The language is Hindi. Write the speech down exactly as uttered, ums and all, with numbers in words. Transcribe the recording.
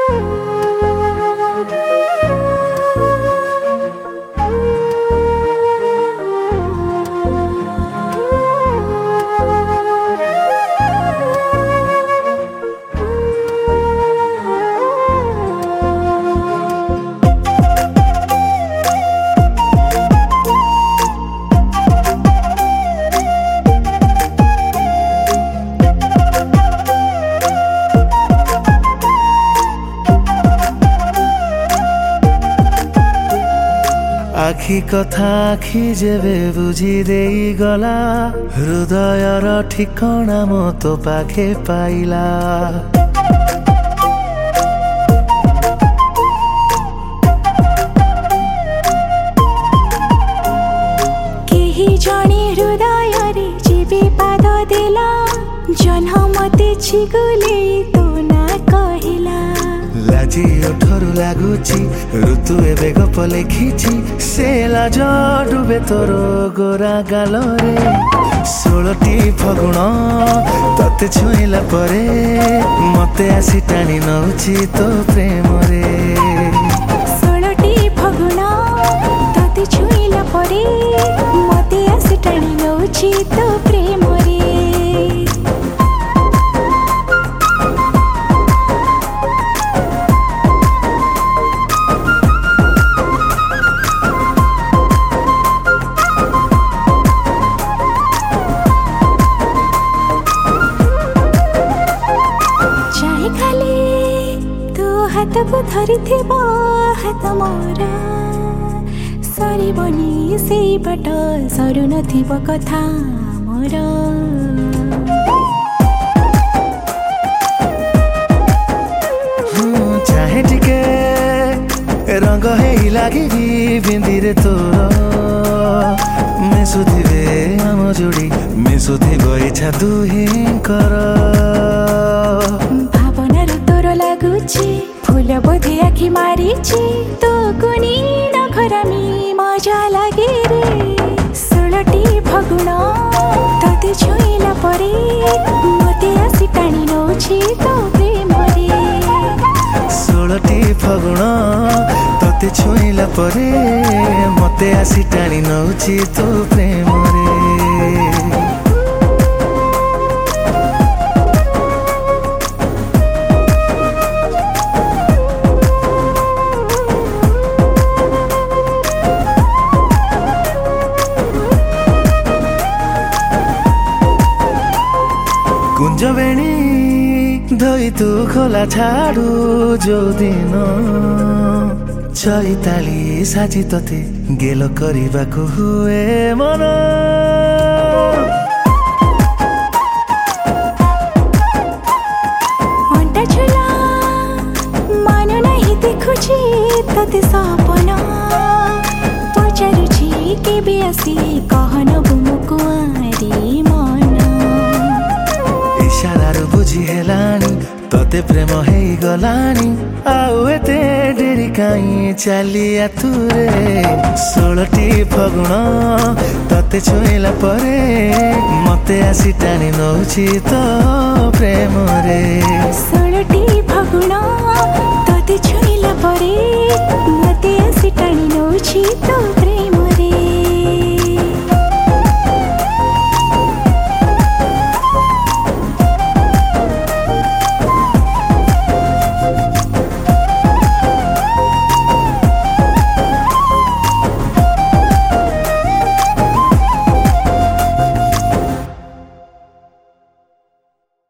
आखि कथा आखि जेबे बुझी देई गला हृदयर ठिकणा मो तो पाखे पाइला केही जणे हृदय रे जीवी पाद देला जन्म मते छिगुले तो ना कहिला लाजी ओठरू लागुची ऋतु एबे गप लेखिची से लाज डुबे तोर गोरा गालरे षोलटी फगुण तते छुईला परे मते आसी टाणी नउची तो प्रेम रे षोलटी फगुण तते छुईला परे मते आसी टाणी नउची तो प्रेम रे हाथ को धरी थिबो हाथ मोरा सरी बनी से बट सरू नथिबो कथा मोरा चाहे टिके रंग हेई लागी बिंदी रे तोर मिसुथिबे आम जोड़ी मिसुथिबो इच्छा दुहिंकर भावनार तोर लागुची फूल बोधे आखि मारिची तो कुनी नखरामी मजा लागे रे षोलटी फगुण तते छुईला परे मते आसी टाणी नउची तो प्रेम रे षोलटी फगुण तते छुईला परे मते आसी टाणी नउची तो प्रेम रे कुंजवेणी धोई तू खोला छाड़ू जो दिन चैताली साजी तते गेल करिबाकु हुए मन अंटा झुला मानो नहीं देखुची तते सपना पचारुची केबे आसी कहन बुमुकुआरी मन इशारारू बुझी हेलानी तते प्रेम हेई गलानी आउ एते डेरी काई चलिया तुरे षोलटी फगुण तते छुईला परे मते आसी टाणी नउची तो प्रेम रे षोलटी